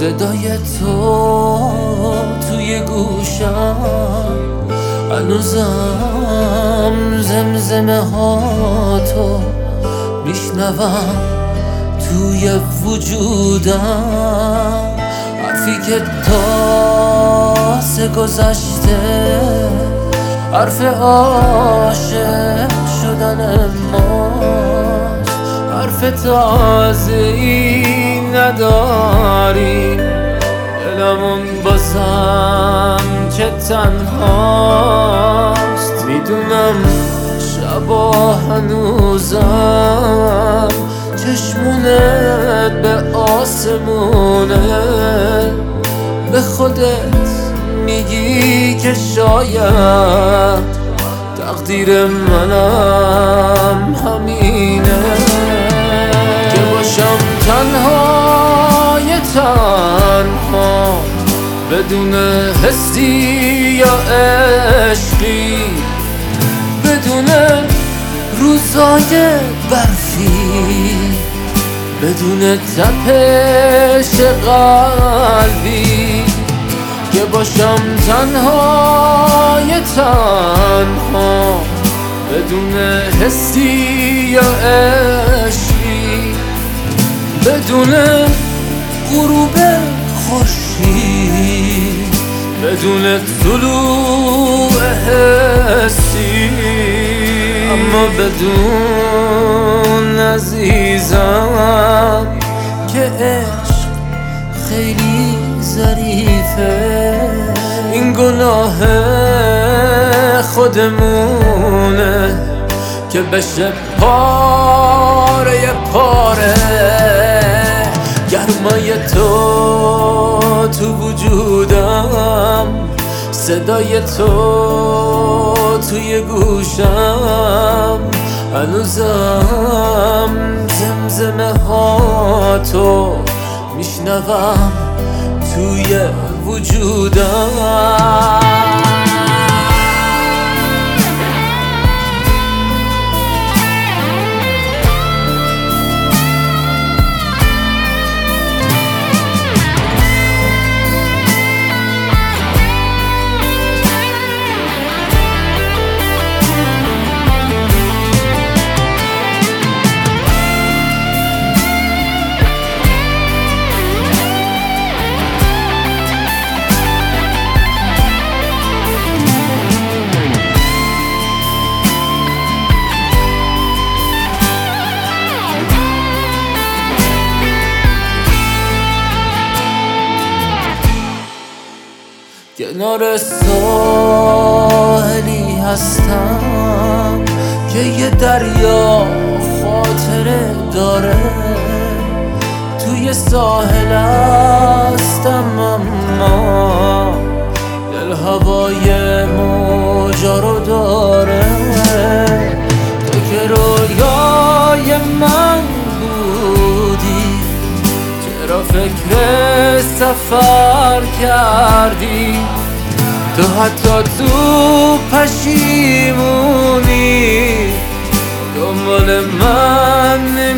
صدای تو توی گوشم، هنوزم زمزمه ها تو میشنوم توی وجودم. حرفی که تازه گذشته، حرف عاشق شدن ماست. حرف تازه‌ای نداریم، دلمون بازم که تنهاست. میدونم شبا هنوزم چشمونت به آسمونه، به خودت میگی که شاید تقدیر منم همینه، که باشم تنهای تنها بدون حسی یا عشقی، بدون روزای برفی، بدون تپش قلبی. که باشم تنهای تنها بدون حسی یا عشقی، بدون غروب خورشید، بدون طلوع حسی. اما بدون عزیزم که عشق خیلی ظریفه، این گناه خودمونه که بشه پاره پاره. گرمای تو وجودم، صدای تو توی گوشم، هنوزم زمزمه ها تو میشنوم توی وجودم. کنار ساحلی هستم که یه دریا خاطره داره، توی ساحل هستم اما دل هوای موجا رو داره. تو که رویای من بودی، چرا فکر سفر کردی؟ تو حتی تو پشیمونی دنبال من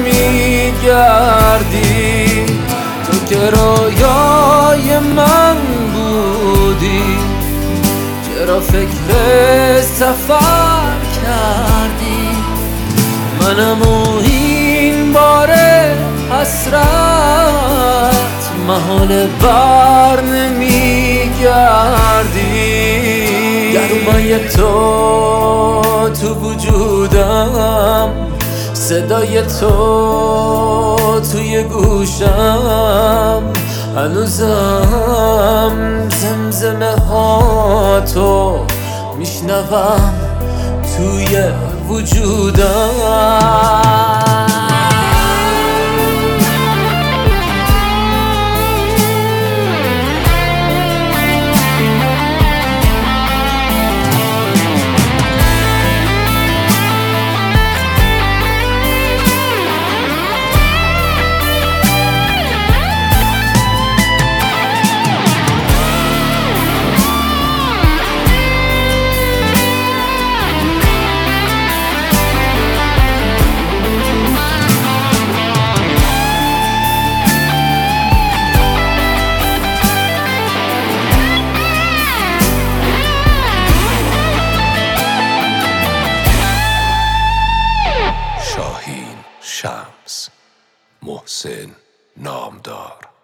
نمیگردی. تو که رویای من بودی، چرا فکر سفر کردی؟ منم و این بار حسرت محال بر نمیگردی. گرمای تو وجودم، صدای تو توی گوشم، هنوزم زمزمه ها تو میشنوم توی وجودم. حسین نامدار.